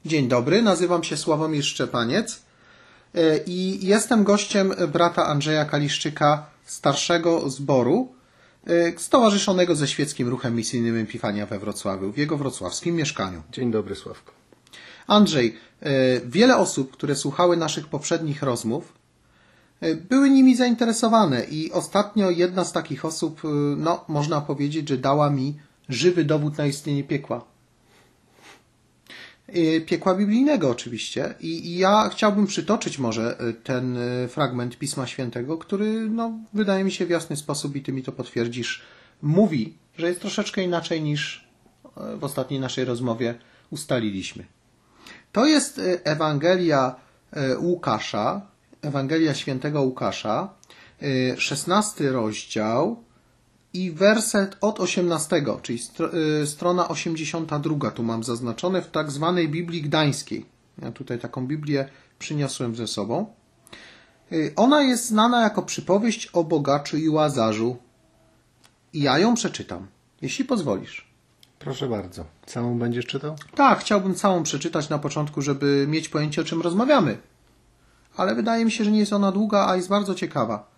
Dzień dobry, nazywam się Sławomir Szczepaniec i jestem gościem brata Andrzeja Kaliszczyka, starszego zboru, stowarzyszonego ze Świeckim Ruchem Misyjnym Epifania we Wrocławiu, w jego wrocławskim mieszkaniu. Dzień dobry, Sławko. Andrzej, wiele osób, które słuchały naszych poprzednich rozmów, były nimi zainteresowane i ostatnio jedna z takich osób, można powiedzieć, że dała mi żywy dowód na istnienie piekła. Piekła biblijnego oczywiście. I ja chciałbym przytoczyć może ten fragment Pisma Świętego, który wydaje mi się w jasny sposób, i ty mi to potwierdzisz, mówi, że jest troszeczkę inaczej niż w ostatniej naszej rozmowie ustaliliśmy. To jest Ewangelia Łukasza, Ewangelia Świętego Łukasza, 16 rozdział i werset od 18, czyli strona 82, tu mam zaznaczone w tak zwanej Biblii Gdańskiej. Ja tutaj taką Biblię przyniosłem ze sobą. Ona jest znana jako przypowieść o bogaczu i łazarzu. I ja ją przeczytam, jeśli pozwolisz. Proszę bardzo. Całą będziesz czytał? Tak, chciałbym całą przeczytać na początku, żeby mieć pojęcie, o czym rozmawiamy. Ale wydaje mi się, że nie jest ona długa, a jest bardzo ciekawa.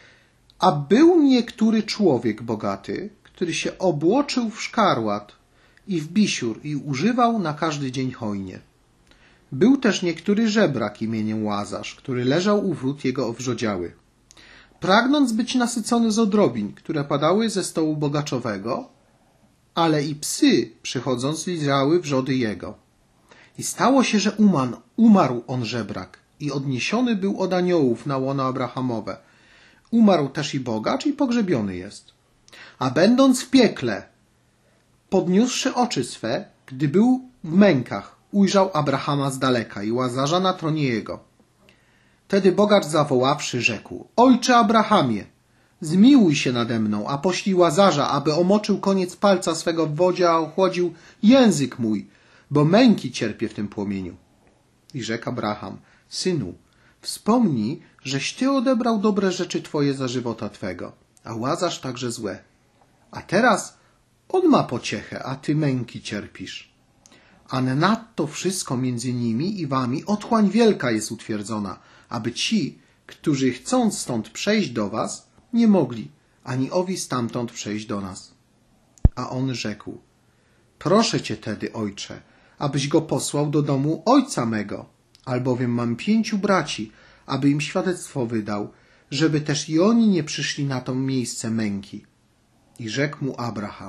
A był niektóry człowiek bogaty, który się obłoczył w szkarłat i w bisiur i używał na każdy dzień hojnie. Był też niektóry żebrak imieniem Łazarz, który leżał u wrót jego owrzodziały. Pragnąc być nasycony z odrobin, które padały ze stołu bogaczowego, ale i psy przychodząc lizrały wrzody jego. I stało się, że umarł on żebrak i odniesiony był od aniołów na łono Abrahamowe. Umarł też i bogacz i pogrzebiony jest. A będąc w piekle, podniósłszy oczy swe, gdy był w mękach, ujrzał Abrahama z daleka i Łazarza na tronie jego. Wtedy bogacz zawoławszy rzekł: Ojcze Abrahamie, zmiłuj się nade mną, a poślij Łazarza, aby omoczył koniec palca swego w wodzie, a ochłodził język mój, bo męki cierpię w tym płomieniu. I rzekł Abraham: Synu, wspomnij, żeś ty odebrał dobre rzeczy twoje za żywota twego, a Łazarz także złe. A teraz on ma pociechę, a ty męki cierpisz. A nadto wszystko między nimi i wami otchłań wielka jest utwierdzona, aby ci, którzy chcąc stąd przejść do was, nie mogli, ani owi stamtąd przejść do nas. A on rzekł: Proszę cię tedy, ojcze, abyś go posłał do domu ojca mego, albowiem mam 5 braci, aby im świadectwo wydał, żeby też i oni nie przyszli na to miejsce męki. I rzekł mu Abraham: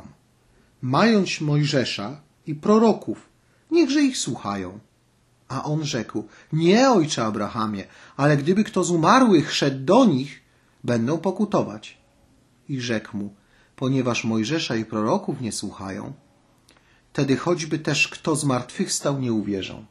Mając Mojżesza i proroków, niechże ich słuchają. A on rzekł: Nie, ojcze Abrahamie, ale gdyby kto z umarłych szedł do nich, będą pokutować. I rzekł mu: Ponieważ Mojżesza i proroków nie słuchają, wtedy choćby też kto z martwych stał, nie uwierzą.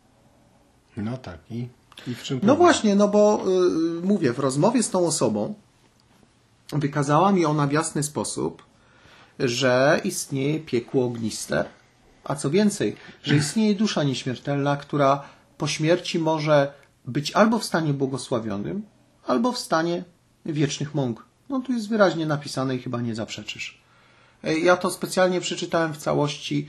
No tak, i w czym problem? No właśnie, bo mówię, w rozmowie z tą osobą wykazała mi ona w jasny sposób, że istnieje piekło ogniste, a co więcej, że istnieje dusza nieśmiertelna, która po śmierci może być albo w stanie błogosławionym, albo w stanie wiecznych mąk. Tu jest wyraźnie napisane i chyba nie zaprzeczysz. Ja to specjalnie przeczytałem w całości.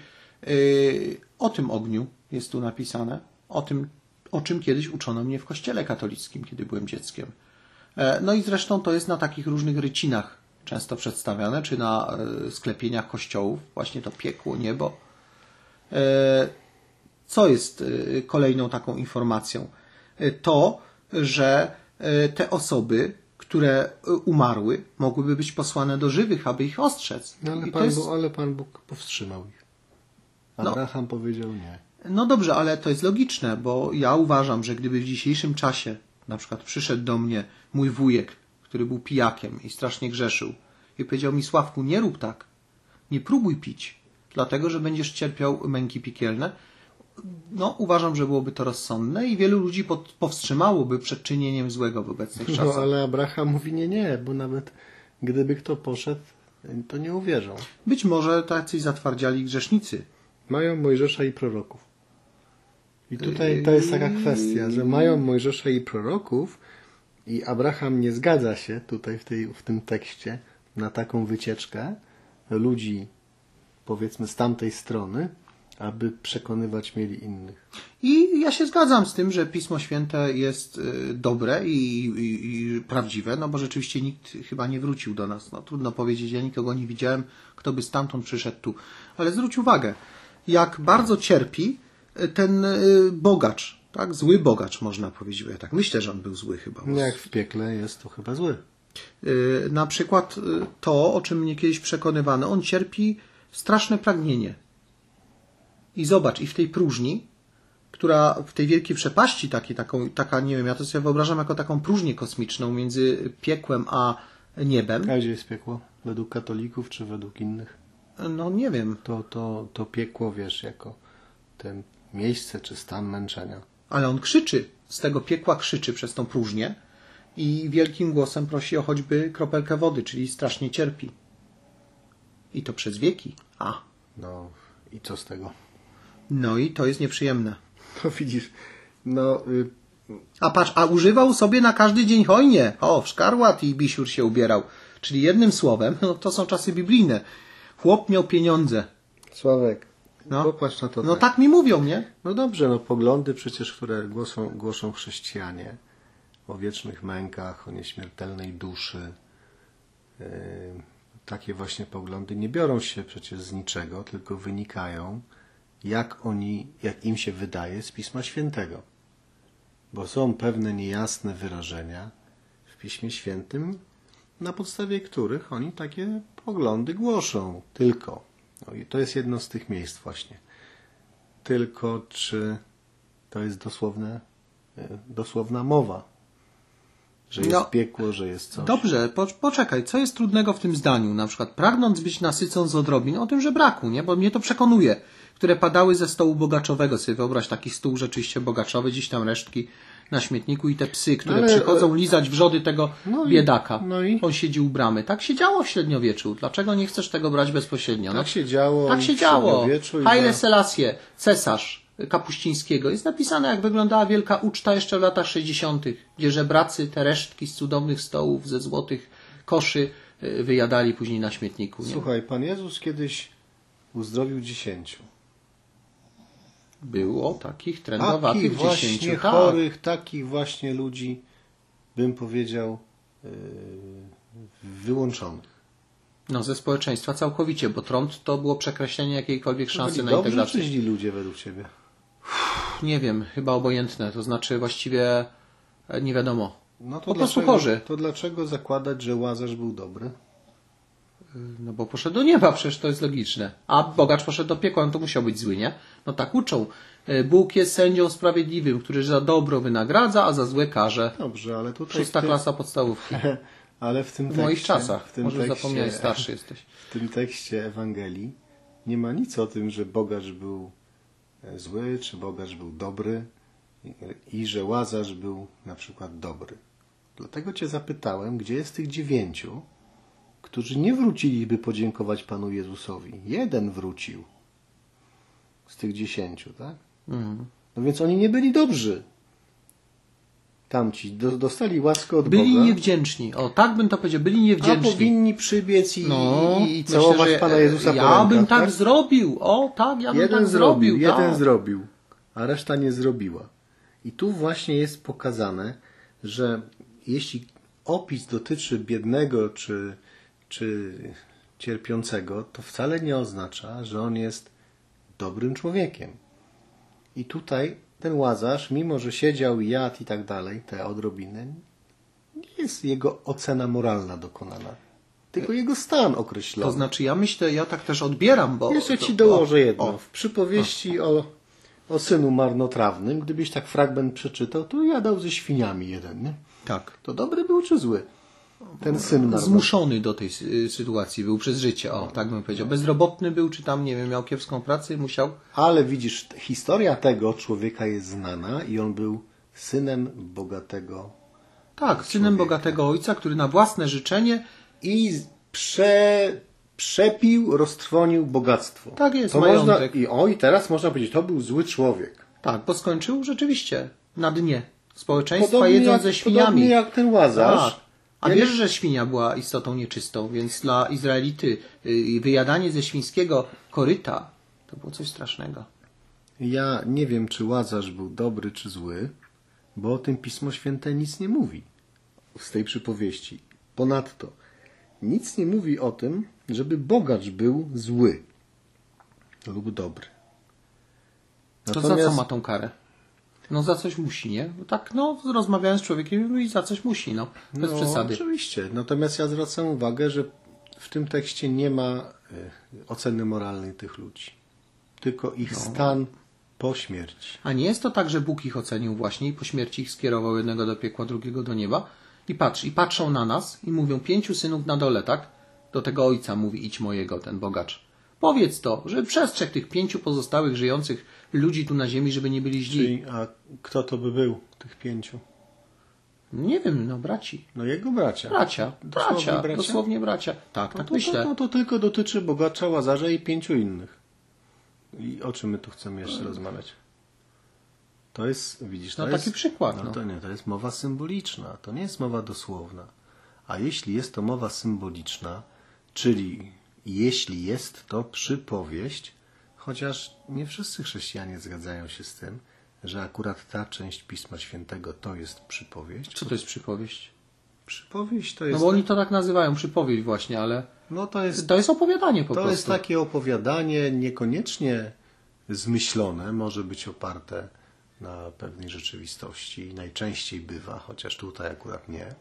O tym ogniu jest tu napisane, o czym kiedyś uczono mnie w kościele katolickim, kiedy byłem dzieckiem. No i zresztą to jest na takich różnych rycinach często przedstawiane, czy na sklepieniach kościołów, właśnie to piekło, niebo. Co jest kolejną taką informacją? To, że te osoby, które umarły, mogłyby być posłane do żywych, aby ich ostrzec. No, ale Pan Bóg powstrzymał ich. Abraham powiedział nie. No dobrze, ale to jest logiczne, bo ja uważam, że gdyby w dzisiejszym czasie na przykład przyszedł do mnie mój wujek, który był pijakiem i strasznie grzeszył, i powiedział mi: Sławku, nie rób tak, nie próbuj pić, dlatego że będziesz cierpiał męki piekielne. Uważam, że byłoby to rozsądne i wielu ludzi powstrzymałoby przed czynieniem złego w obecnych czasach. No ale Abraham mówi nie, bo nawet gdyby kto poszedł, to nie uwierzą. Być może tacy zatwardziali grzesznicy. Mają Mojżesza i proroków. I tutaj to jest taka kwestia, że mają Mojżesza i proroków i Abraham nie zgadza się tutaj w tym tekście na taką wycieczkę ludzi, powiedzmy, z tamtej strony, aby przekonywać mieli innych. I ja się zgadzam z tym, że Pismo Święte jest dobre i prawdziwe, no bo rzeczywiście nikt chyba nie wrócił do nas. No trudno powiedzieć, ja nikogo nie widziałem, kto by stamtąd przyszedł tu. Ale zwróć uwagę, jak bardzo cierpi ten bogacz, tak? Zły bogacz można powiedzieć, bo ja tak myślę, że on był zły chyba. Jak w piekle jest to chyba zły. Na przykład to, o czym mnie kiedyś przekonywano, on cierpi straszne pragnienie. I zobacz, i w tej próżni, która w tej wielkiej przepaści taka, nie wiem, ja to sobie wyobrażam jako taką próżnię kosmiczną między piekłem a niebem. A gdzie jest piekło? Według katolików czy według innych? No nie wiem. To piekło, wiesz, jako ten miejsce czy stan męczenia. Ale on krzyczy, z tego piekła krzyczy przez tą próżnię i wielkim głosem prosi o choćby kropelkę wody, czyli strasznie cierpi. I to przez wieki. No i co z tego? No i to jest nieprzyjemne. No widzisz, A patrz, a używał sobie na każdy dzień hojnie. O, w szkarłat i bisiur się ubierał. Czyli jednym słowem, no to są czasy biblijne. Chłop miał pieniądze. Sławek, No. popatrz na to. No tak mi mówią, nie? No dobrze, no poglądy przecież, które głoszą chrześcijanie o wiecznych mękach, o nieśmiertelnej duszy. Takie właśnie poglądy nie biorą się przecież z niczego, tylko wynikają, jak im się wydaje, z Pisma Świętego. Bo są pewne niejasne wyrażenia w Piśmie Świętym, na podstawie których oni takie poglądy głoszą. Tylko. No i to jest jedno z tych miejsc właśnie. Tylko czy to jest dosłowna mowa? Że jest piekło, że jest coś. Dobrze, poczekaj, co jest trudnego w tym zdaniu? Na przykład pragnąc być nasycą z odrobin, o tym, że braku, nie? Bo mnie to przekonuje. Które padały ze stołu bogaczowego. Sobie wyobraź taki stół rzeczywiście bogaczowy, gdzieś tam resztki na śmietniku i te psy, które przychodzą lizać wrzody tego biedaka. On siedzi u bramy. Tak się działo w średniowieczu. Dlaczego nie chcesz tego brać bezpośrednio? Tak się działo. Tak się działo. Haile Selassie, cesarz Kapuścińskiego. Jest napisane, jak wyglądała wielka uczta jeszcze w latach 60., gdzie żebracy te resztki z cudownych stołów ze złotych koszy wyjadali później na śmietniku. Nie? Słuchaj, Pan Jezus kiedyś uzdrowił 10. Było takich trędowatych takich 10. Właśnie chorych, takich właśnie ludzi, bym powiedział, wyłączonych. No ze społeczeństwa całkowicie, bo trąd to było przekreślenie jakiejkolwiek szansy na integrację. Dobrze czy źli ludzie według Ciebie? Nie wiem, chyba obojętne, to znaczy właściwie nie wiadomo. No to po prostu chorzy. To dlaczego zakładać, że Łazarz był dobry? No bo poszedł do nieba, przecież to jest logiczne. A bogacz poszedł do piekła, no to musiał być zły, nie? No tak uczą. Bóg jest sędzią sprawiedliwym, który za dobro wynagradza, a za złe karze. Dobrze, ale tutaj... 6. klasa podstawówki. Ale w tym tekście... W moich czasach. W tym Może tekście, zapomniałeś, starszy jesteś. W tym tekście Ewangelii nie ma nic o tym, że bogacz był zły, czy bogacz był dobry i że Łazarz był na przykład dobry. Dlatego Cię zapytałem, gdzie jest tych 9, którzy nie wrócili, by podziękować Panu Jezusowi. 1 wrócił z tych 10, tak? No więc oni nie byli dobrzy. Tamci dostali łaskę od Boga. Byli niewdzięczni. O, tak bym to powiedział. Byli niewdzięczni. A powinni przybiec i całować myślę, Pana Jezusa po ja rękach, bym tak tak zrobił. O, tak, ja bym jeden tak zrobił. Jeden zrobił, a reszta nie zrobiła. I tu właśnie jest pokazane, że jeśli opis dotyczy biednego czy cierpiącego, to wcale nie oznacza, że on jest dobrym człowiekiem. I tutaj ten Łazarz, mimo że siedział i jadł i tak dalej, te odrobiny, nie jest jego ocena moralna dokonana, tylko jego stan określony. To znaczy, ja myślę, ja tak też odbieram, bo... Jeszcze Ci dołożę jedno. W przypowieści o synu marnotrawnym, gdybyś tak fragment przeczytał, to jadał ze świniami jeden, nie? Tak. To dobry był czy zły? Ten syn marnotrawny. Zmuszony do tej sytuacji był przez życie. O, tak bym powiedział. Bezrobotny był, czy tam, nie wiem, miał kiepską pracę i musiał... Ale widzisz, historia tego człowieka jest znana i on był synem bogatego Tak, synem bogatego ojca, który na własne życzenie... I przepił, roztrwonił bogactwo. Tak jest, to majątek. I teraz można powiedzieć, to był zły człowiek. Tak, bo skończył rzeczywiście na dnie społeczeństwa, jedząc ze świniami. Podobnie jak ten Łazarz. Tak. A wiesz, że świnia była istotą nieczystą, więc dla Izraelity wyjadanie ze świńskiego koryta to było coś strasznego. Ja nie wiem, czy Łazarz był dobry, czy zły, bo o tym Pismo Święte nic nie mówi z tej przypowieści. Ponadto nic nie mówi o tym, żeby bogacz był zły lub dobry. To za co ma tą karę? No za coś musi, nie? Tak, rozmawiając z człowiekiem i za coś musi, bez przesady. Oczywiście. Natomiast ja zwracam uwagę, że w tym tekście nie ma oceny moralnej tych ludzi. Tylko ich stan po śmierci. A nie jest to tak, że Bóg ich ocenił właśnie i po śmierci ich skierował, jednego do piekła, drugiego do nieba? I patrzą na nas i mówią, 5 synów na dole, tak? Do tego ojca mówi, idź mojego, ten bogacz. Powiedz to, że przestrzegł tych 5 pozostałych żyjących ludzi tu na ziemi, żeby nie byli źli. A kto to by był, tych 5? Nie wiem, braci. Jego bracia. Dosłownie bracia. Tak, myślę. To tylko dotyczy bogacza, Łazarza i 5 innych. I o czym my tu chcemy jeszcze rozmawiać? To jest, widzisz, to jest... taki przykład. To jest mowa symboliczna, to nie jest mowa dosłowna. A jeśli jest to mowa symboliczna, czyli jeśli jest to przypowieść, chociaż nie wszyscy chrześcijanie zgadzają się z tym, że akurat ta część Pisma Świętego to jest przypowieść. Co to jest przypowieść? Przypowieść to jest... bo oni to tak nazywają, przypowieść właśnie, ale to jest opowiadanie po prostu. To jest takie opowiadanie niekoniecznie zmyślone, może być oparte na pewnej rzeczywistości i najczęściej bywa, chociaż tutaj akurat nie,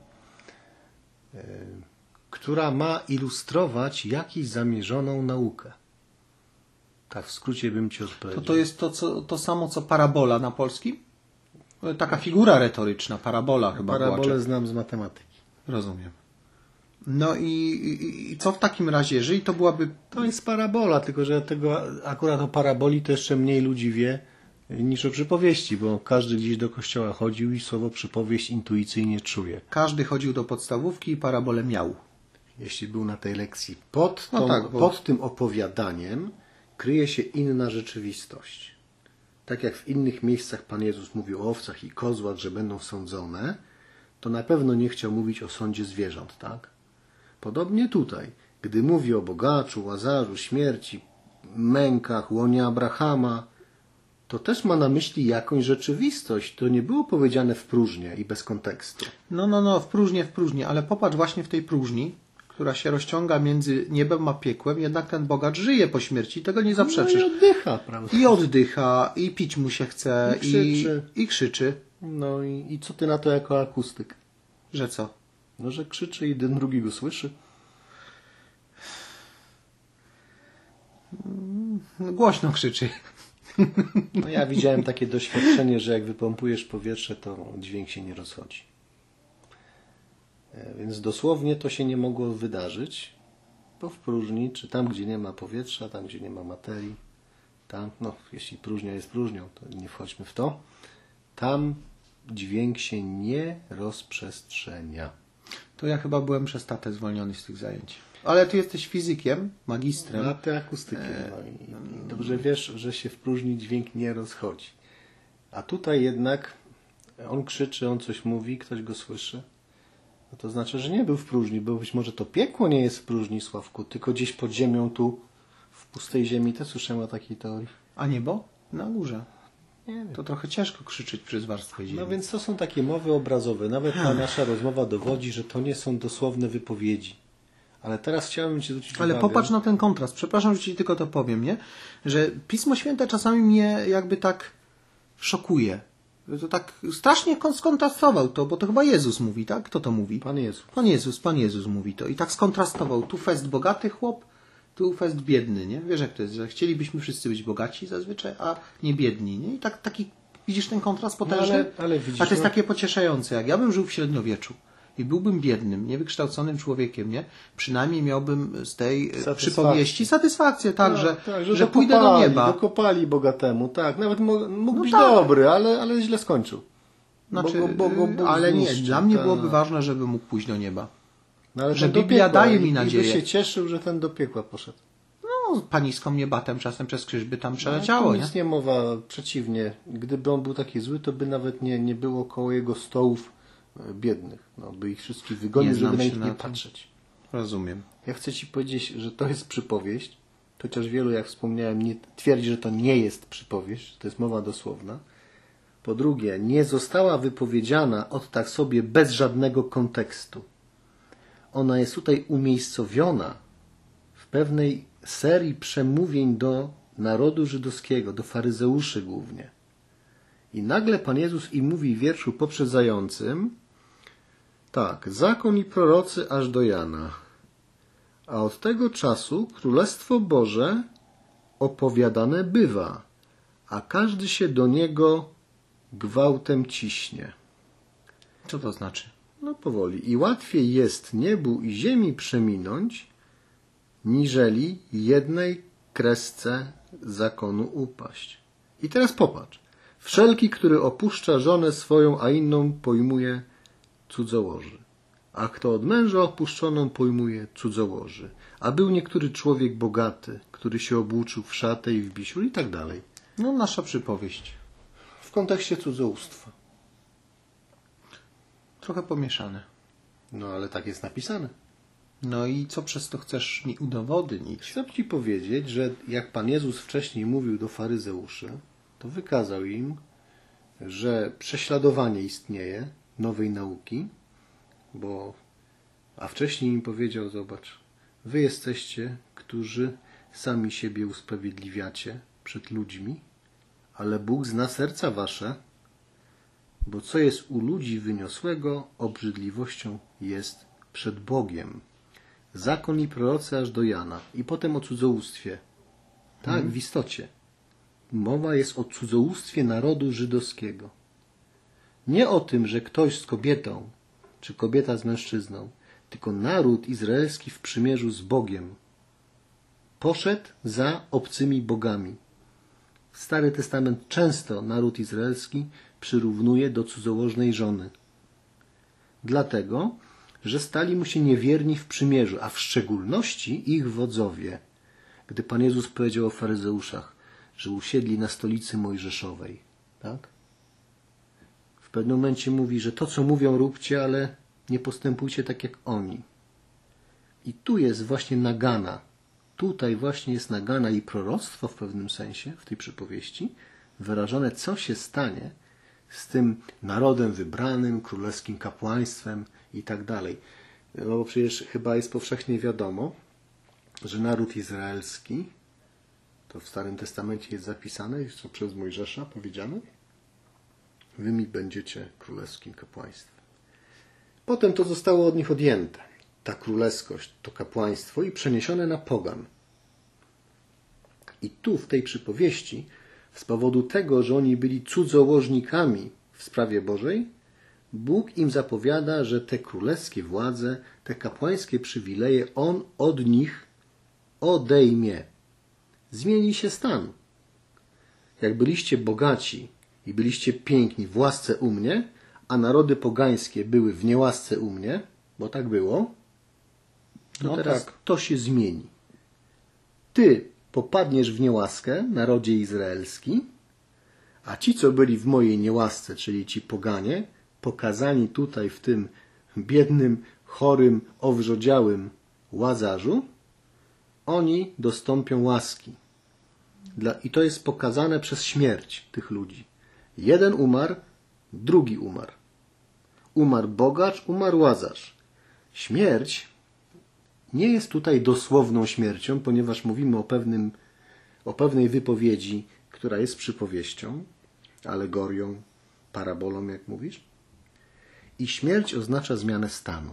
która ma ilustrować jakąś zamierzoną naukę. Tak w skrócie bym ci odpowiedział. To jest to samo co parabola na polskim? Taka figura retoryczna, parabola chyba. Parabolę znam z matematyki. Rozumiem. No i co w takim razie, jeżeli to byłaby... To jest parabola, tylko że tego akurat o paraboli to jeszcze mniej ludzi wie niż o przypowieści, bo każdy gdzieś do kościoła chodził i słowo przypowieść intuicyjnie czuje. Każdy chodził do podstawówki i parabolę miał. Jeśli był na tej lekcji. Pod tym opowiadaniem kryje się inna rzeczywistość. Tak jak w innych miejscach Pan Jezus mówił o owcach i kozłach, że będą sądzone, to na pewno nie chciał mówić o sądzie zwierząt, tak? Podobnie tutaj, gdy mówi o bogaczu, Łazarzu, śmierci, mękach, łonie Abrahama, to też ma na myśli jakąś rzeczywistość. To nie było powiedziane w próżnię i bez kontekstu. W próżnię, ale popatrz właśnie w tej próżni, która się rozciąga między niebem a piekłem, jednak ten bogacz żyje po śmierci, tego nie zaprzeczysz. I oddycha, prawda? I oddycha, i pić mu się chce, i krzyczy. I co ty na to jako akustyk? Że co? Że krzyczy i jeden drugi go słyszy. Głośno krzyczy. Ja widziałem takie doświadczenie, że jak wypompujesz powietrze, to dźwięk się nie rozchodzi. Więc dosłownie to się nie mogło wydarzyć, bo w próżni, czy tam, gdzie nie ma powietrza, tam, gdzie nie ma materii, tam, jeśli próżnia jest próżnią, to nie wchodźmy w to, tam dźwięk się nie rozprzestrzenia. To ja chyba byłem przez tatę zwolniony z tych zajęć. Ale ty jesteś fizykiem, magistrem. A ty akustykiem. I dobrze wiesz, że się w próżni dźwięk nie rozchodzi. A tutaj jednak on krzyczy, on coś mówi, ktoś go słyszy. To znaczy, że nie był w próżni, bo być może to piekło nie jest w próżni, Sławku, tylko gdzieś pod ziemią tu, w pustej ziemi. Też słyszałem o takiej teorii. A niebo? Na górze. Nie wiem. To trochę ciężko krzyczeć przez warstwę ziemi. Więc to są takie mowy obrazowe. Nawet ta nasza rozmowa dowodzi, że to nie są dosłowne wypowiedzi. Ale teraz chciałbym Ci zwrócić uwagę. Ale popatrz na ten kontrast. Przepraszam, że Ci tylko to powiem, nie? Że Pismo Święte czasami mnie jakby tak szokuje. To tak strasznie skontrastował to, bo to chyba Jezus mówi, tak? Kto to mówi? Pan Jezus mówi to. I tak skontrastował. Tu fest bogaty chłop, tu fest biedny, nie? Wiesz jak to jest, że chcielibyśmy wszyscy być bogaci zazwyczaj, a nie biedni, nie? I taki, widzisz ten kontrast potężny? Ale widzisz, a to jest takie pocieszające. Jak ja bym żył w średniowieczu i byłbym biednym, niewykształconym człowiekiem, nie? Przynajmniej miałbym z tej przypowieści satysfakcję, że pójdę do nieba. Dokopali bogatemu, tak. Nawet mógł być dobry, ale źle skończył. Ale nie, dla mnie byłoby ważne, żeby mógł pójść do nieba. Ale że Biblia daje mi nadzieję. I by się cieszył, że ten do piekła poszedł. Paniską mnie batem czasem przez krzyż by tam przeleciało, nie? Nic nie mowa, przeciwnie. Gdyby on był taki zły, to by nawet nie było koło jego stołów biednych. By ich wszystkich wygonił, żeby na nich nie patrzeć. Rozumiem. Ja chcę Ci powiedzieć, że to jest przypowieść, chociaż wielu, jak wspomniałem, twierdzi, że to nie jest przypowieść, to jest mowa dosłowna. Po drugie, nie została wypowiedziana od tak sobie bez żadnego kontekstu. Ona jest tutaj umiejscowiona w pewnej serii przemówień do narodu żydowskiego, do faryzeuszy głównie. I nagle Pan Jezus im mówi w wierszu poprzedzającym tak, zakon i prorocy aż do Jana. A od tego czasu Królestwo Boże opowiadane bywa, a każdy się do niego gwałtem ciśnie. Co to znaczy? No powoli. I łatwiej jest niebu i ziemi przeminąć, niżeli jednej kresce zakonu upaść. I teraz popatrz. Wszelki, który opuszcza żonę swoją, a inną pojmuje cudzołoży. A kto od męża opuszczoną pojmuje cudzołoży. A był niektóry człowiek bogaty, który się obłuczył w szatę i w bisiur i tak dalej. No, nasza przypowieść. W kontekście cudzołóstwa. Trochę pomieszane. No ale tak jest napisane. No i co przez to chcesz mi udowodnić? Chcę Ci powiedzieć, że jak Pan Jezus wcześniej mówił do faryzeuszy, to wykazał im, że prześladowanie istnieje nowej nauki, a wcześniej im powiedział, zobacz, wy jesteście, którzy sami siebie usprawiedliwiacie przed ludźmi, ale Bóg zna serca wasze, bo co jest u ludzi wyniosłego, obrzydliwością jest przed Bogiem. Zakon i prorocy aż do Jana. I potem o cudzołóstwie. Tak, w istocie. Mowa jest o cudzołóstwie narodu żydowskiego. Nie o tym, że ktoś z kobietą, czy kobieta z mężczyzną, tylko naród izraelski w przymierzu z Bogiem poszedł za obcymi bogami. Stary Testament często naród izraelski przyrównuje do cudzołożnej żony. Dlatego, że stali mu się niewierni w przymierzu, a w szczególności ich wodzowie. Gdy Pan Jezus powiedział o faryzeuszach, że usiedli na stolicy mojżeszowej. Tak? W pewnym momencie mówi, że to, co mówią, róbcie, ale nie postępujcie tak jak oni. I tu jest właśnie nagana. Tutaj właśnie jest nagana i proroctwo w pewnym sensie, w tej przypowieści, wyrażone, co się stanie z tym narodem wybranym, królewskim kapłaństwem i tak dalej. No bo przecież chyba jest powszechnie wiadomo, że naród izraelski, to w Starym Testamencie jest zapisane, jest to przez Mojżesza powiedziane, wy mi będziecie królewskim kapłaństwem. Potem to zostało od nich odjęte, ta królewskość, to kapłaństwo i przeniesione na pogan. I tu w tej przypowieści, z powodu tego, że oni byli cudzołożnikami w sprawie Bożej, Bóg im zapowiada, że te królewskie władze, te kapłańskie przywileje On od nich odejmie. Zmieni się stan. Jak byliście bogaci i byliście piękni w łasce u mnie, a narody pogańskie były w niełasce u mnie, bo tak było, to teraz to się zmieni. Ty popadniesz w niełaskę, narodzie izraelski, a ci, co byli w mojej niełasce, czyli ci poganie, pokazani tutaj w tym biednym, chorym, owrzodziałym Łazarzu, oni dostąpią łaski. I to jest pokazane przez śmierć tych ludzi. Jeden umarł, drugi umarł. Umarł bogacz, umarł Łazarz. Śmierć nie jest tutaj dosłowną śmiercią, ponieważ mówimy o pewnej wypowiedzi, która jest przypowieścią, alegorią, parabolą, jak mówisz. I śmierć oznacza zmianę stanu.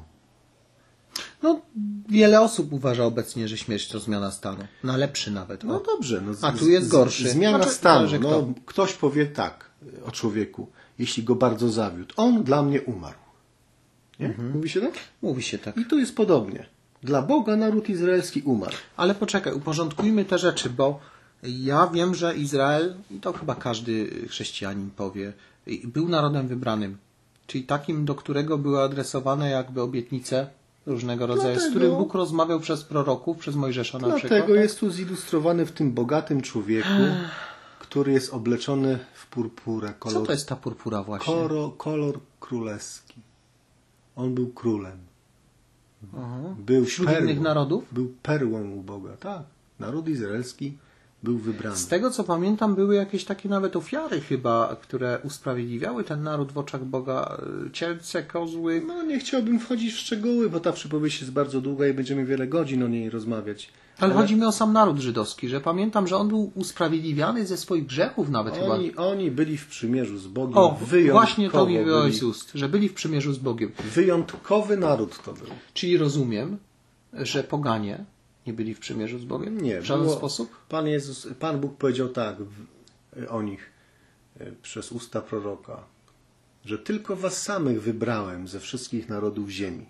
No, wiele osób uważa obecnie, że śmierć to zmiana stanu. Na lepszy nawet. No dobrze. No, a tu jest gorszy. Zmiana stanu. No, ktoś powie tak o człowieku, jeśli go bardzo zawiódł. On dla mnie umarł. Nie? Mówi się tak? Mówi się tak. I tu jest podobnie. Dla Boga naród izraelski umarł. Ale poczekaj, uporządkujmy te rzeczy, bo ja wiem, że Izrael, i to chyba każdy chrześcijanin powie, był narodem wybranym. Czyli takim, do którego były adresowane jakby obietnice różnego rodzaju, z których Bóg rozmawiał przez proroków, przez Mojżesza na przykład. Dlatego jest tu zilustrowany w tym bogatym człowieku, który jest obleczony w purpurę. Co to jest ta purpura właśnie? Kolor królewski. On był królem. Aha. Był wśród innych narodów? Był perłą u Boga, tak. Naród izraelski był wybrany. Z tego co pamiętam, były jakieś takie nawet ofiary chyba, które usprawiedliwiały ten naród w oczach Boga. Cielce, kozły. No nie chciałbym wchodzić w szczegóły, bo ta przypowieść jest bardzo długa i będziemy wiele godzin o niej rozmawiać. Ale chodzi mi o sam naród żydowski, że pamiętam, że on był usprawiedliwiany ze swoich grzechów nawet chyba. Oni byli w przymierzu z Bogiem. O, właśnie to mi wyjątkowo wyjąłeś byli. z ust, że byli w przymierzu z Bogiem. Wyjątkowy naród to był. Czyli rozumiem, że poganie nie byli w przymierzu z Bogiem? Nie. W żaden sposób? Pan Bóg powiedział tak o nich przez usta proroka, że tylko was samych wybrałem ze wszystkich narodów ziemi.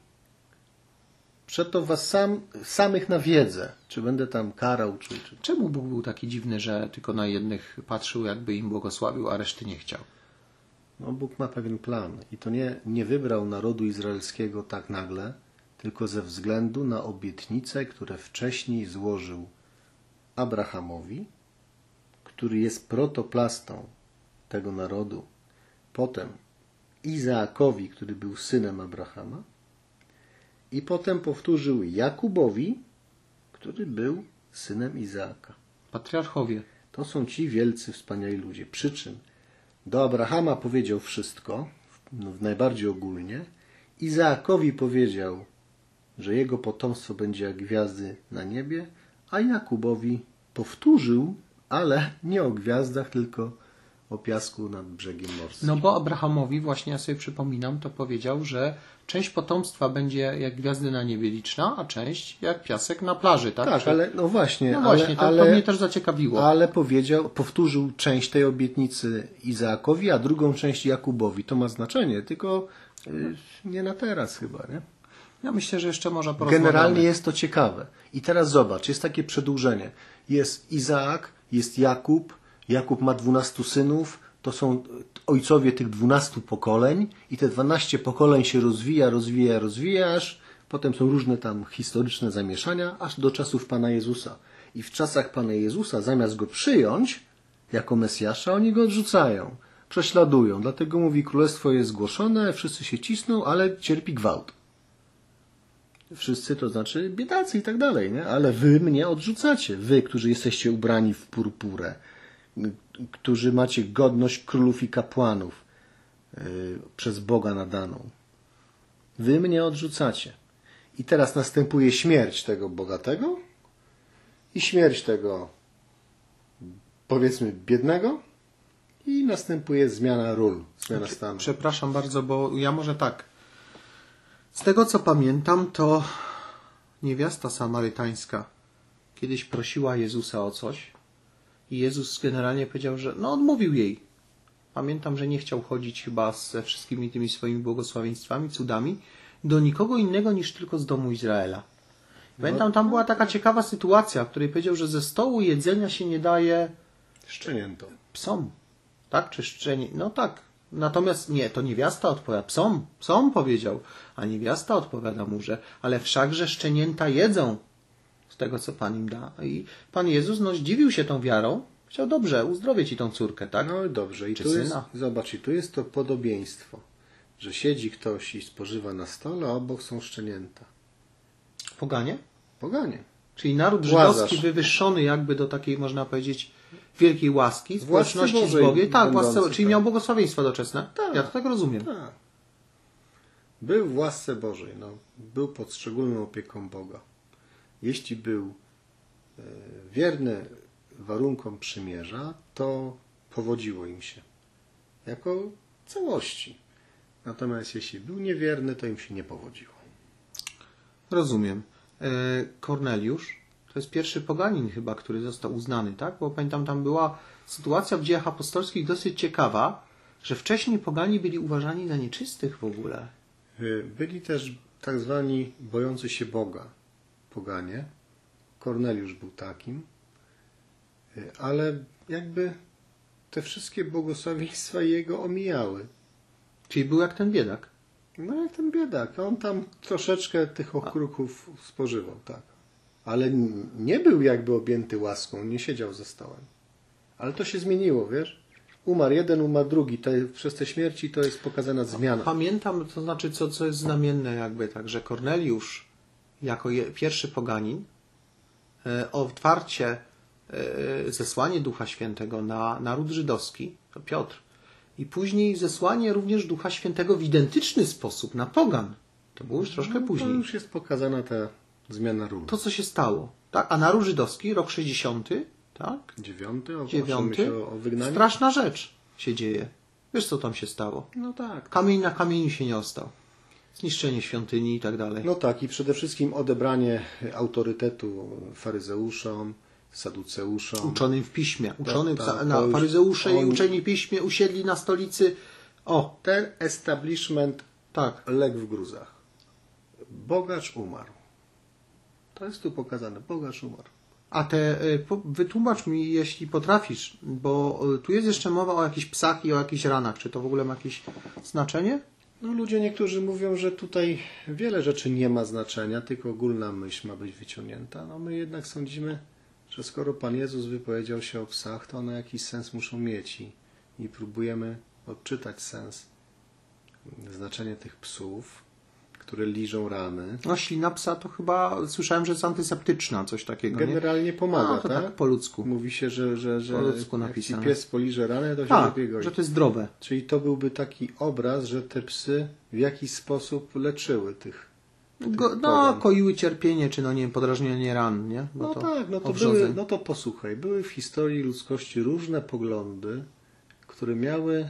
Przeto was samych nawiedzę, czy będę tam karał, czy... Czemu Bóg był taki dziwny, że tylko na jednych patrzył, jakby im błogosławił, a reszty nie chciał? No, Bóg ma pewien plan i to nie wybrał narodu izraelskiego tak nagle, tylko ze względu na obietnice, które wcześniej złożył Abrahamowi, który jest protoplastą tego narodu, potem Izaakowi, który był synem Abrahama, i potem powtórzył Jakubowi, który był synem Izaaka. Patriarchowie. To są ci wielcy, wspaniali ludzie. Przy czym do Abrahama powiedział wszystko, najbardziej ogólnie. Izaakowi powiedział, że jego potomstwo będzie jak gwiazdy na niebie, a Jakubowi powtórzył, ale nie o gwiazdach, tylko o piasku nad brzegiem morskim. No bo Abrahamowi, właśnie ja sobie przypominam, to powiedział, że część potomstwa będzie jak gwiazdy na niebie liczna, a część jak piasek na plaży, tak? Tak, ale no właśnie. No właśnie, to mnie też zaciekawiło. Ale powtórzył część tej obietnicy Izaakowi, a drugą część Jakubowi. To ma znaczenie, tylko nie na teraz chyba, nie? Ja myślę, że jeszcze można porozmawiać. Generalnie jest to ciekawe. I teraz zobacz, jest takie przedłużenie. Jest Izaak, jest Jakub. Jakub ma 12 synów. To są ojcowie tych 12 pokoleń. I te 12 pokoleń się rozwija, aż potem są różne tam historyczne zamieszania, aż do czasów Pana Jezusa. I w czasach Pana Jezusa, zamiast go przyjąć jako Mesjasza, oni go odrzucają, prześladują. Dlatego mówi, królestwo jest zgłoszone, wszyscy się cisną, ale cierpi gwałt. Wszyscy, to znaczy biedacy i tak dalej, nie? Ale wy mnie odrzucacie. Wy, którzy jesteście ubrani w purpurę, którzy macie godność królów i kapłanów przez Boga nadaną. Wy mnie odrzucacie. I teraz następuje śmierć tego bogatego i śmierć tego, powiedzmy, biednego i następuje zmiana ról, zmiana stanu. Przepraszam bardzo, bo ja może tak. Z tego co pamiętam, to niewiasta samarytańska kiedyś prosiła Jezusa o coś i Jezus generalnie powiedział, że odmówił jej. Pamiętam, że nie chciał chodzić chyba ze wszystkimi tymi swoimi błogosławieństwami, cudami do nikogo innego niż tylko z domu Izraela. Pamiętam, tam była taka ciekawa sytuacja, w której powiedział, że ze stołu jedzenia się nie daje Szczenięto. psom. Tak? Czy szczeni? No tak. Natomiast nie, to niewiasta odpowiada. Psom powiedział. A niewiasta odpowiada mu, że ale wszakże szczenięta jedzą z tego, co Pan im da. I Pan Jezus zdziwił się tą wiarą. Chciał, dobrze, uzdrowię ci tą córkę, tak? No i dobrze. I Czy tu jest, syna? zobacz, i tu jest to podobieństwo, że siedzi ktoś i spożywa na stole, a obok są szczenięta. Poganie? Poganie. Czyli naród Łazarz. żydowski wywyższony jakby do takiej, można powiedzieć, wielkiej łaski, W łasce społeczności z Bożej Bogiem. Tak, będący, czyli tak. miał błogosławieństwo doczesne. Tak. Ja to tak rozumiem. Tak. Był w łasce Bożej. Był pod szczególną opieką Boga. Jeśli był wierny warunkom przymierza, to powodziło im się. Jako całości. Natomiast jeśli był niewierny, to im się nie powodziło. Rozumiem. Korneliusz to jest pierwszy poganin chyba, który został uznany, tak? Bo pamiętam, tam była sytuacja w dziejach apostolskich dosyć ciekawa, że wcześniej pogani byli uważani za nieczystych w ogóle. Byli też tak zwani bojący się Boga poganie. Korneliusz był takim. Ale jakby te wszystkie błogosławieństwa jego omijały. Czyli był jak ten biedak. No jak ten biedak. On tam troszeczkę tych okruchów spożywał, tak. Ale nie był jakby objęty łaską, nie siedział za stołem. Ale to się zmieniło, wiesz? Umarł jeden, umarł drugi. Przez te śmierci to jest pokazana zmiana. Pamiętam, to znaczy, co jest znamienne jakby tak, że Korneliusz jako pierwszy poganin otwarcie zesłanie Ducha Świętego na naród żydowski, to Piotr, i później zesłanie również Ducha Świętego w identyczny sposób na pogan. To było już troszkę później. To już jest pokazana ta zmiana ról. To, co się stało. Tak? A naród żydowski, rok 60, tak? 9, o wygnaniu. Straszna rzecz się dzieje. Wiesz, co tam się stało? No tak. Kamień na kamieniu się nie ostał. Zniszczenie świątyni i tak dalej. No tak, i przede wszystkim odebranie autorytetu faryzeuszom, saduceuszom. Uczonym w piśmie. Uczonym tak, faryzeusze i uczeni w piśmie usiedli na stolicy. O, Ten establishment tak. legł w gruzach. Bogacz umarł. To jest tu pokazane. Bogacz umarł. A wytłumacz mi, jeśli potrafisz, bo tu jest jeszcze mowa o jakichś psach i o jakichś ranach. Czy to w ogóle ma jakieś znaczenie? No ludzie niektórzy mówią, że tutaj wiele rzeczy nie ma znaczenia, tylko ogólna myśl ma być wyciągnięta. No my jednak sądzimy, że skoro Pan Jezus wypowiedział się o psach, to one jakiś sens muszą mieć i próbujemy odczytać sens, znaczenie tych psów, które liżą rany. No ślina psa to chyba słyszałem, że jest antyseptyczna, coś takiego. Generalnie pomaga, to tak? tak po ludzku. Mówi się, że Po ludzku jak napisane. ci pies poliże ranę, to się Tak, lepiej goi. że to jest zdrowe. Czyli to byłby taki obraz, że te psy w jakiś sposób leczyły tych pogan. Koiły cierpienie, czy nie wiem, podrażnienie ran, nie? No tak, to posłuchaj. Były w historii ludzkości różne poglądy, które miały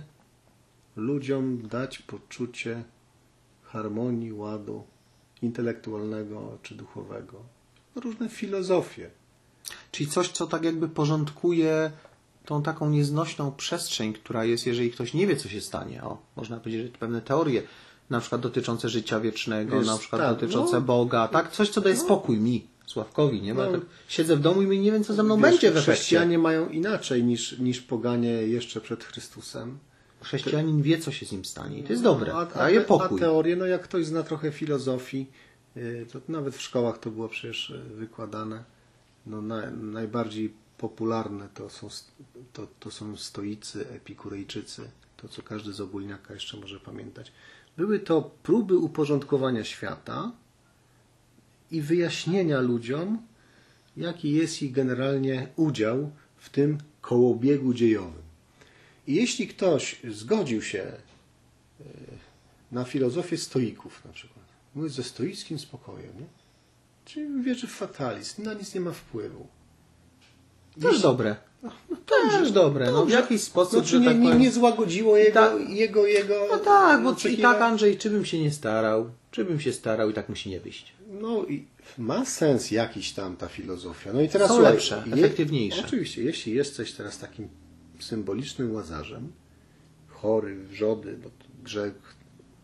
ludziom dać poczucie harmonii, ładu intelektualnego czy duchowego. Różne filozofie. Czyli coś, co tak jakby porządkuje tą taką nieznośną przestrzeń, która jest, jeżeli ktoś nie wie, co się stanie. Można powiedzieć, że pewne teorie, na przykład dotyczące życia wiecznego, Wiesz, na przykład tak, dotyczące Boga, tak? Coś, co daje spokój mi, Sławkowi, nie? Bo ja tak siedzę w domu i nie wiem, co ze mną będzie we efekcie. Chrześcijanie mają inaczej niż poganie jeszcze przed Chrystusem. Chrześcijanin wie, co się z nim stanie i to jest dobre, daje pokój. A teorię, jak ktoś zna trochę filozofii, to nawet w szkołach to było przecież wykładane, najbardziej popularne to są stoicy, epikurejczycy, to co każdy z ogólniaka jeszcze może pamiętać. Były to próby uporządkowania świata i wyjaśnienia ludziom, jaki jest ich generalnie udział w tym kołobiegu dziejowym. I jeśli ktoś zgodził się na filozofię stoików na przykład, mówi ze stoickim spokojem, nie? Czyli wierzy w fatalizm, na nic nie ma wpływu. Też dobre. Też dobre. No, w jakiś sposób, znaczy, nie złagodziło jego... No tak, bo i tak, Andrzej, czy bym się nie starał, czy bym się starał i tak musi nie wyjść. No i ma sens jakiś tam ta filozofia. No i teraz są lepsze, efektywniejsze. Oczywiście, jeśli jesteś teraz takim symbolicznym łazarzem, chory, wrzody, bo grzech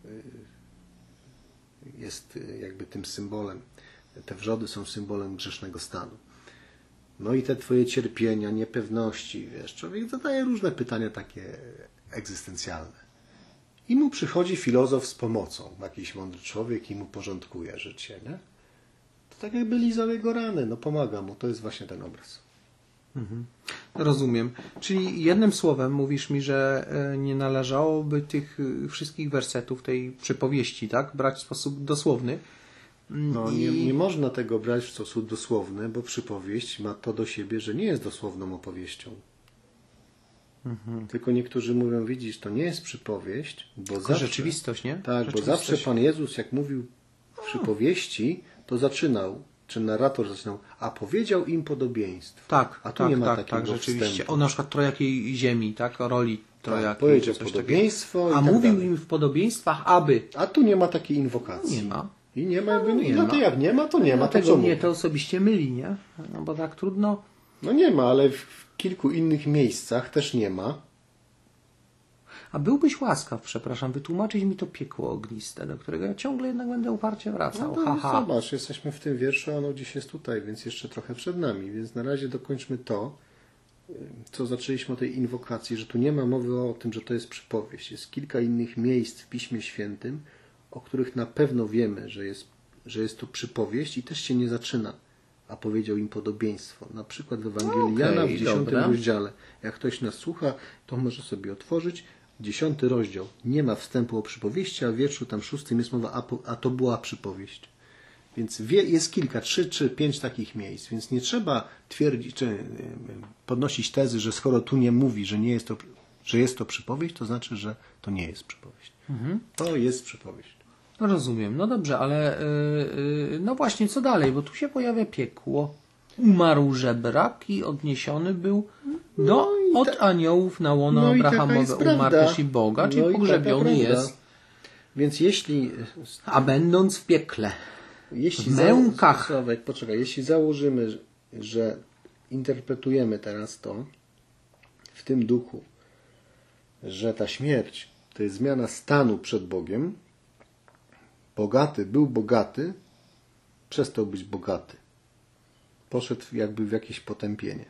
jest jakby tym symbolem. Te wrzody są symbolem grzesznego stanu. No i te twoje cierpienia, niepewności, wiesz, człowiek zadaje różne pytania takie egzystencjalne. I mu przychodzi filozof z pomocą, jakiś mądry człowiek i mu porządkuje życie, nie? To tak jakby lizał jego rany, no pomaga mu, to jest właśnie ten obraz. Mhm. Rozumiem. Czyli jednym słowem mówisz mi, że nie należałoby tych wszystkich wersetów tej przypowieści, tak, brać w sposób dosłowny. No, nie można tego brać w sposób dosłowny, bo przypowieść ma to do siebie, że nie jest dosłowną opowieścią. Tylko niektórzy mówią, widzisz, to nie jest przypowieść, bo zawsze... rzeczywistość, nie? Tak, bo zawsze Pan Jezus, jak mówił przypowieści, to zaczynał, czy narrator zaczynał, a powiedział im podobieństwo. Tak, a tu nie ma takiego rzeczywiście. wstępu. O na przykład trojakiej ziemi, tak? O roli trojakiej. Tak, powiedział podobieństwo a tak mówił dalej. im w podobieństwach, aby... A tu nie ma takiej inwokacji. Nie ma. I nie ma, nie to jak nie ma, to nie ma. To Dlatego co mnie mówię? to osobiście myli, nie? No bo tak trudno... No nie ma, ale w kilku innych miejscach też nie ma. A byłbyś łaskaw, przepraszam, wytłumaczyć mi to piekło ogniste, do którego ja ciągle jednak będę uparcie wracał. No to zobacz, jesteśmy w tym wierszu, a ono dziś jest tutaj, więc jeszcze trochę przed nami. Więc na razie dokończmy to, co zaczęliśmy o tej inwokacji, że tu nie ma mowy o tym, że to jest przypowieść. Jest kilka innych miejsc w Piśmie Świętym, o których na pewno wiemy, że jest to przypowieść i też się nie zaczyna, a powiedział im podobieństwo. Na przykład w Ewangelii Jana w 10 rozdziale. Jak ktoś nas słucha, to może sobie otworzyć 10 rozdział. Nie ma wstępu o przypowieści, a w wierszu tam 6 jest mowa, a to była przypowieść. Więc jest kilka, 3 czy 5 takich miejsc, więc nie trzeba twierdzić, czy podnosić tezy, że skoro tu nie mówi, że jest to przypowieść, to znaczy, że to nie jest przypowieść. To jest przypowieść. No rozumiem, no dobrze, ale no właśnie, co dalej? Bo tu się pojawia piekło. Umarł żebrak i odniesiony był od aniołów na łono Abrahamowe. Umarł też i Boga, czyli pogrzebiony jest. Więc jeśli... A będąc w piekle, w mękach. Poczekaj, jeśli założymy, że interpretujemy teraz to w tym duchu, że ta śmierć to jest zmiana stanu przed Bogiem, bogaty był bogaty, przestał być bogaty. Poszedł jakby w jakieś potępienie.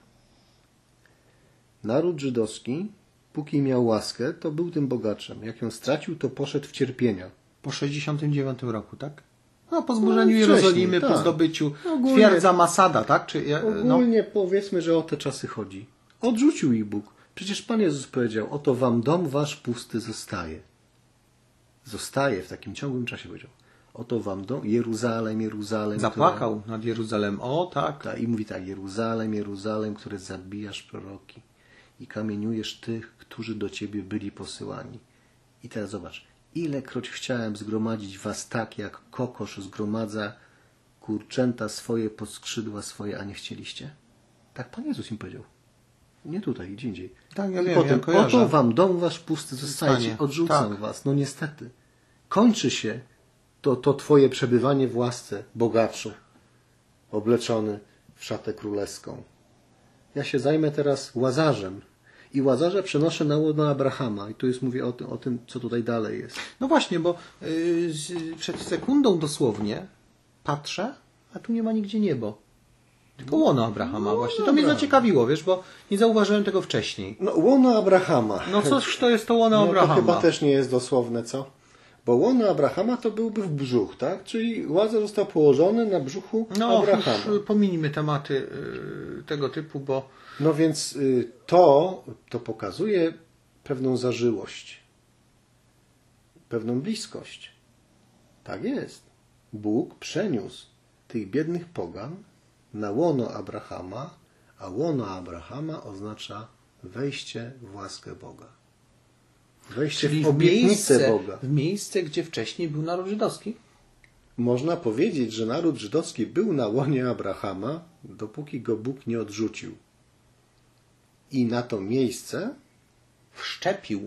Naród żydowski, póki miał łaskę, to był tym bogaczem. Jak ją stracił, to poszedł w cierpienia. Po 69 roku, tak? No, po zburzeniu Jerozolimy, tak. Po zdobyciu twierdza Masada, tak? Ogólnie powiedzmy, że o te czasy chodzi. Odrzucił ich Bóg. Przecież Pan Jezus powiedział, oto wam dom wasz pusty zostaje. Zostaje, w takim ciągłym czasie powiedział. Oto wam dom, Jeruzalem, Jeruzalem. Zapłakał nad Jeruzalem, o tak. I mówi tak, Jeruzalem, Jeruzalem, które zabijasz proroki i kamieniujesz tych, którzy do ciebie byli posyłani. I teraz zobacz, ilekroć chciałem zgromadzić was tak, jak kokosz zgromadza kurczęta swoje pod skrzydła swoje, a nie chcieliście? Tak Pan Jezus im powiedział. Nie tutaj, gdzie indziej. Tak, ja wiem, potem, ja oto wam dom wasz pusty zostaje, odrzucam tak. was. No niestety. Kończy się to twoje przebywanie w łasce, bogaczu, obleczony w szatę królewską. Ja się zajmę teraz Łazarzem. I Łazarza przenoszę na łono Abrahama. I tu jest, mówię o tym, co tutaj dalej jest. No właśnie, bo przed sekundą dosłownie patrzę, a tu nie ma nigdzie niebo. Tylko łono Abrahama właśnie. To mnie zaciekawiło, wiesz, bo nie zauważyłem tego wcześniej. No łono Abrahama. No cóż to jest to łono Abrahama? To chyba też nie jest dosłowne, co? Bo łono Abrahama to byłby w brzuch, tak? Czyli Łazar został położony na brzuchu Abrahama. No, pominijmy tematy tego typu, bo... No więc to pokazuje pewną zażyłość, pewną bliskość. Tak jest. Bóg przeniósł tych biednych pogan na łono Abrahama, a łono Abrahama oznacza wejście w łaskę Boga. Wejście w obietnicę Boga. W miejsce, gdzie wcześniej był naród żydowski? Można powiedzieć, że naród żydowski był na łonie Abrahama, dopóki go Bóg nie odrzucił. I na to miejsce wszczepił.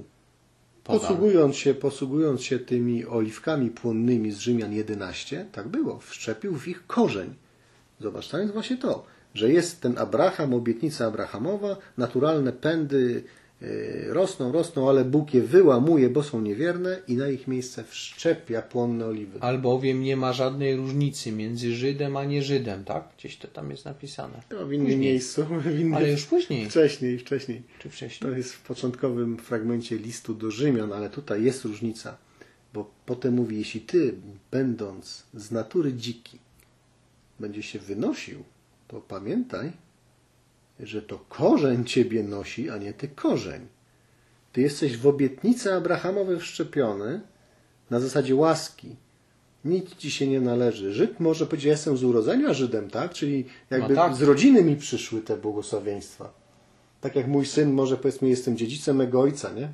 Posługując się tymi oliwkami płonnymi z Rzymian 11, tak było, wszczepił w ich korzeń. Zobacz, to jest właśnie to, że jest ten Abraham, obietnica Abrahamowa, naturalne pędy rosną, ale Bóg je wyłamuje, bo są niewierne i na ich miejsce wszczepia płonne oliwy. Albowiem nie ma żadnej różnicy między Żydem a nie Żydem, tak? Gdzieś to tam jest napisane. No, w innym miejscu. Ale już później. Wcześniej. Czy wcześniej? To jest w początkowym fragmencie listu do Rzymian, ale tutaj jest różnica. Bo potem mówi, jeśli ty, będąc z natury dziki, będziesz się wynosił, to pamiętaj, że to korzeń ciebie nosi, a nie ty korzeń. Ty jesteś w obietnicę Abrahamowej wszczepiony na zasadzie łaski. Nic ci się nie należy. Żyd może powiedzieć, ja jestem z urodzenia Żydem, tak? Czyli jakby z rodziny mi przyszły te błogosławieństwa. Tak jak mój syn może, powiedzmy, jestem dziedzicem mego ojca, nie?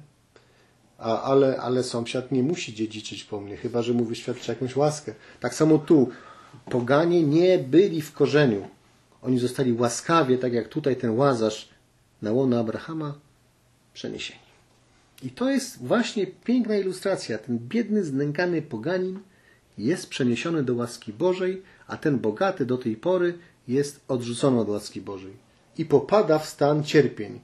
Ale sąsiad nie musi dziedziczyć po mnie, chyba że mu wyświadczy jakąś łaskę. Tak samo tu. Poganie nie byli w korzeniu. Oni zostali łaskawie, tak jak tutaj ten Łazarz na łono Abrahama, przeniesieni. I to jest właśnie piękna ilustracja. Ten biedny, znękany poganin jest przeniesiony do łaski Bożej, a ten bogaty do tej pory jest odrzucony od łaski Bożej. I popada w stan cierpień.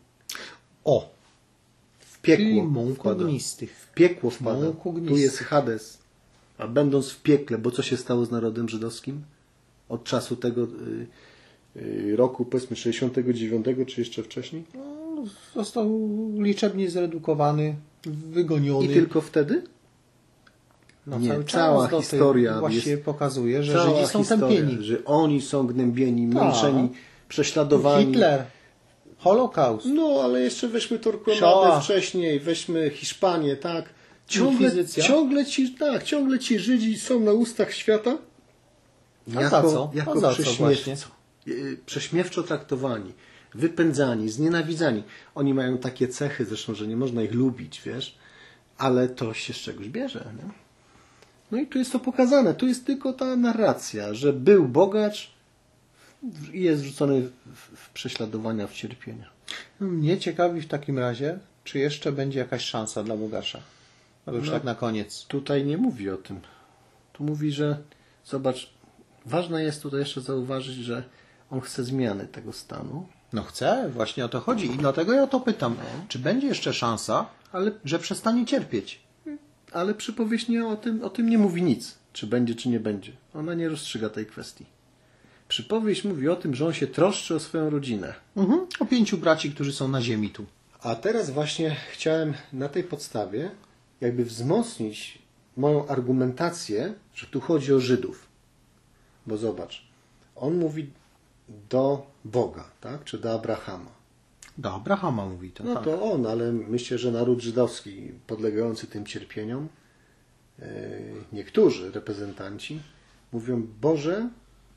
W piekło wpada. W piekło wpada. Tu jest Hades. A będąc w piekle, bo co się stało z narodem żydowskim? Od czasu tego roku, powiedzmy 69, czy jeszcze wcześniej? Został liczebnie zredukowany, wygoniony. I tylko wtedy? No, nie, cała historia właśnie pokazuje, że Żydzi są tępieni. Że oni są gnębieni, męczeni, prześladowani. Hitler, Holokaust. No, ale jeszcze weźmy Turkomadę wcześniej, weźmy Hiszpanię, tak? Ciągle ci Żydzi są na ustach świata za co? Jako za co właśnie? prześmiewczo traktowani, wypędzani, znienawidzani. Oni mają takie cechy, zresztą, że nie można ich lubić, wiesz, ale to się z czegoś bierze. Nie? No i tu jest to pokazane. Tu jest tylko ta narracja, że był bogacz i jest wrzucony w prześladowania, w cierpienia. Mnie ciekawi w takim razie, czy jeszcze będzie jakaś szansa dla bogacza. No już tak na koniec. Tutaj nie mówi o tym. Tu mówi, że zobacz, ważne jest tutaj jeszcze zauważyć, że on chce zmiany tego stanu. No chcę, właśnie o to chodzi i dlatego ja o to pytam. Czy będzie jeszcze szansa, że przestanie cierpieć? Ale przypowieść o tym nie mówi nic. Czy będzie, czy nie będzie. Ona nie rozstrzyga tej kwestii. Przypowieść mówi o tym, że on się troszczy o swoją rodzinę. O 5 braci, którzy są na ziemi tu. A teraz właśnie chciałem na tej podstawie jakby wzmocnić moją argumentację, że tu chodzi o Żydów. Bo zobacz, on mówi do Boga, tak? Czy do Abrahama. Do Abrahama mówi to. No tak. to on, ale myślę, że naród żydowski podlegający tym cierpieniom, niektórzy reprezentanci mówią: Boże,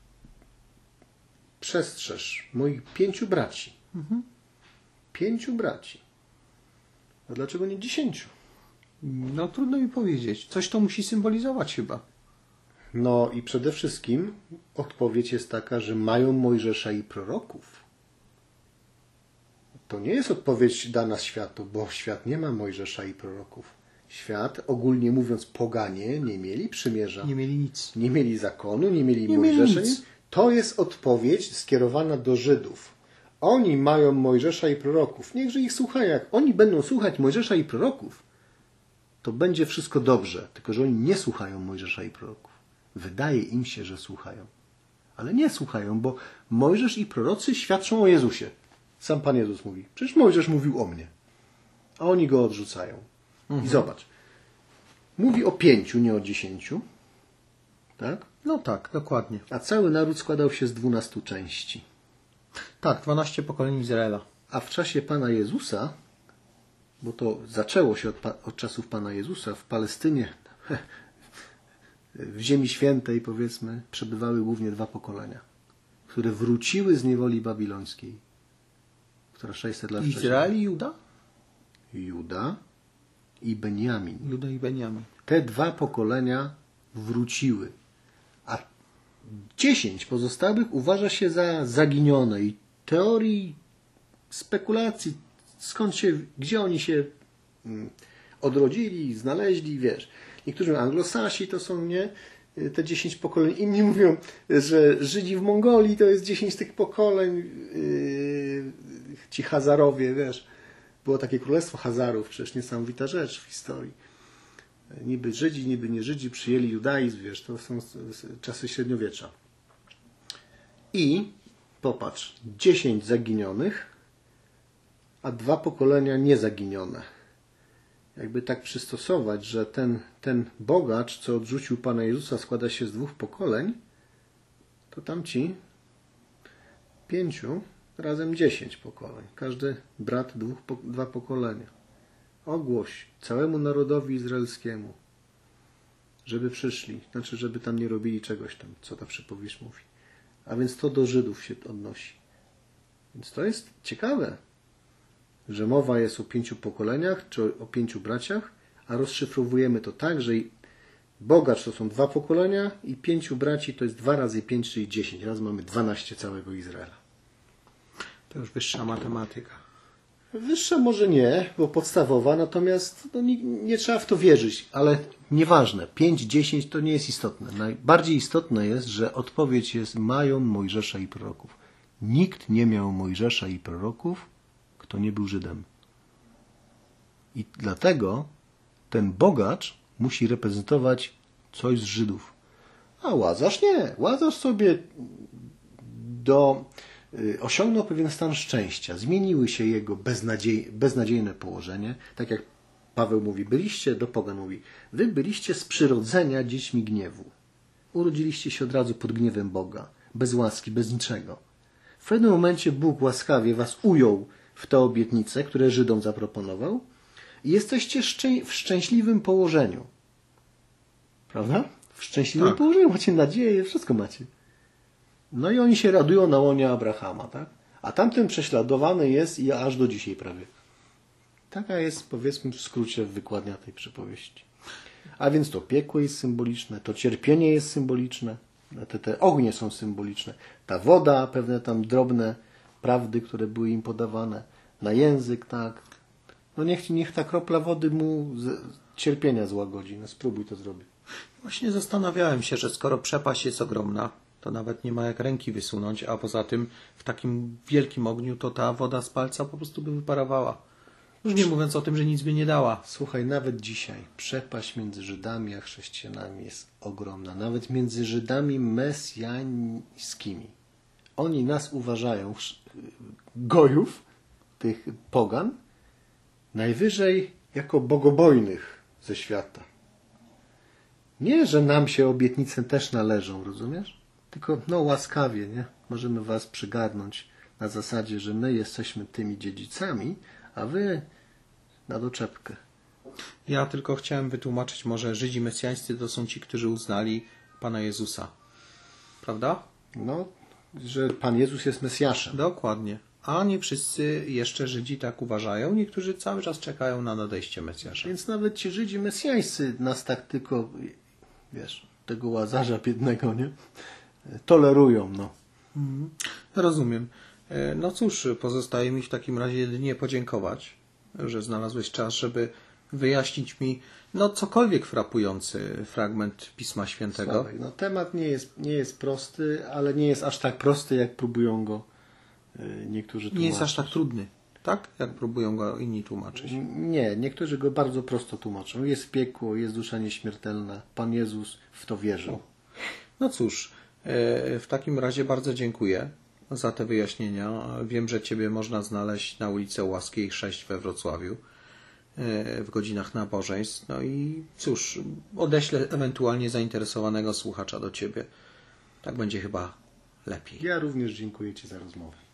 przestrzeż moich 5 braci. 5 braci. A dlaczego nie 10? No trudno mi powiedzieć. Coś to musi symbolizować chyba. No i przede wszystkim odpowiedź jest taka, że mają Mojżesza i proroków. To nie jest odpowiedź dana światu, bo świat nie ma Mojżesza i proroków. Świat, ogólnie mówiąc, poganie nie mieli przymierza. Nie mieli nic. Nie mieli zakonu, nie mieli mieli Mojżesza. nic. To jest odpowiedź skierowana do Żydów. Oni mają Mojżesza i proroków. Niechże ich słuchają. Jak oni będą słuchać Mojżesza i proroków, to będzie wszystko dobrze. Tylko że oni nie słuchają Mojżesza i proroków. Wydaje im się, że słuchają. Ale nie słuchają, bo Mojżesz i prorocy świadczą o Jezusie. Sam Pan Jezus mówi: przecież Mojżesz mówił o mnie. A oni go odrzucają. I zobacz. Mówi o 5, nie o 10. Tak? No tak, dokładnie. A cały naród składał się z 12 części. Tak, 12 pokoleń Izraela. A w czasie Pana Jezusa, bo to zaczęło się od czasów Pana Jezusa, w Palestynie, w Ziemi Świętej, powiedzmy, przebywały głównie 2 pokolenia, które wróciły z niewoli babilońskiej, która 600 lat wcześniej. Izrael i Juda? Juda i Benjamin. Juda i Benjamin. Te 2 pokolenia wróciły, a 10 pozostałych uważa się za zaginione i teorii, spekulacji, gdzie oni się odrodzili, znaleźli, wiesz. Niektórzy Anglosasi to są, nie? Te 10 pokoleń. Inni mówią, że Żydzi w Mongolii to jest 10 tych pokoleń. Ci Hazarowie, wiesz. Było takie królestwo Hazarów, przecież niesamowita rzecz w historii. Niby Żydzi, niby nie Żydzi przyjęli judaizm, wiesz, to są czasy średniowiecza. I popatrz, 10 zaginionych, a 2 pokolenia niezaginione. Jakby tak przystosować, że ten bogacz, co odrzucił Pana Jezusa, składa się z 2 pokoleń, to tamci 5 razem 10 pokoleń. Każdy brat 2 pokolenia. Ogłoś całemu narodowi izraelskiemu, żeby przyszli. Znaczy, żeby tam nie robili czegoś tam, co ta przypowieść mówi. A więc to do Żydów się odnosi. Więc to jest ciekawe, że mowa jest o 5 pokoleniach, czy o 5 braciach, a rozszyfrowujemy to tak, że bogacz to są 2 pokolenia i 5 braci to jest 2 razy 5, czyli 10. Raz mamy 12 całego Izraela. To już wyższa matematyka. Wyższa może nie, bo podstawowa, natomiast no, nie trzeba w to wierzyć, ale nieważne, 5, 10 to nie jest istotne. Najbardziej istotne jest, że odpowiedź jest: mają Mojżesza i proroków. Nikt nie miał Mojżesza i proroków, kto nie był Żydem. I dlatego ten bogacz musi reprezentować coś z Żydów. A Łazarz nie. Łazarz sobie osiągnął pewien stan szczęścia. Zmieniły się jego beznadziejne położenie. Tak jak Paweł mówi, do pogan mówi: wy byliście z przyrodzenia dziećmi gniewu. Urodziliście się od razu pod gniewem Boga. Bez łaski, bez niczego. W pewnym momencie Bóg łaskawie was ujął w te obietnice, które Żydom zaproponował, i jesteście w szczęśliwym położeniu. Prawda? W szczęśliwym położeniu macie nadzieję, wszystko macie. No i oni się radują na łonie Abrahama, tak? A tamten prześladowany jest i aż do dzisiaj prawie. Taka jest, powiedzmy w skrócie, wykładnia tej przypowieści. A więc to piekło jest symboliczne, to cierpienie jest symboliczne, te ognie są symboliczne, ta woda, pewne tam drobne prawdy, które były im podawane, na język, tak. No niech ta kropla wody mu cierpienia złagodzi. No spróbuj to zrobić. Właśnie zastanawiałem się, że skoro przepaść jest ogromna, to nawet nie ma jak ręki wysunąć, a poza tym w takim wielkim ogniu to ta woda z palca po prostu by wyparowała. Już nie mówiąc o tym, że nic by nie dała. Słuchaj, nawet dzisiaj przepaść między Żydami a chrześcijanami jest ogromna. Nawet między Żydami mesjańskimi. Oni nas uważają, gojów, tych pogan, najwyżej jako bogobojnych ze świata. Nie, że nam się obietnice też należą, rozumiesz? Tylko łaskawie, nie? Możemy was przygarnąć na zasadzie, że my jesteśmy tymi dziedzicami, a wy na doczepkę. Ja tylko chciałem wytłumaczyć, może Żydzi mesjańscy to są ci, którzy uznali Pana Jezusa. Prawda? No, że Pan Jezus jest Mesjaszem. Dokładnie. A nie wszyscy jeszcze Żydzi tak uważają. Niektórzy cały czas czekają na nadejście Mesjasza. Więc nawet ci Żydzi mesjańscy nas tak tylko, wiesz, tego Łazarza biednego, nie? Tolerują, no. Rozumiem. No cóż, pozostaje mi w takim razie jedynie podziękować, że znalazłeś czas, żeby wyjaśnić mi cokolwiek frapujący fragment Pisma Świętego. Słuchaj, no temat nie jest prosty, ale nie jest aż tak prosty, jak próbują go niektórzy tłumaczyć. Nie jest aż tak trudny, tak? Jak próbują go inni tłumaczyć. Nie, niektórzy go bardzo prosto tłumaczą. Jest piekło, jest dusza nieśmiertelna. Pan Jezus w to wierzył. No cóż, w takim razie bardzo dziękuję za te wyjaśnienia. Wiem, że Ciebie można znaleźć na ulicy Łaskiej 6 we Wrocławiu w godzinach nabożeństw. No i cóż, odeślę ewentualnie zainteresowanego słuchacza do Ciebie. Tak będzie chyba lepiej. Ja również dziękuję Ci za rozmowę.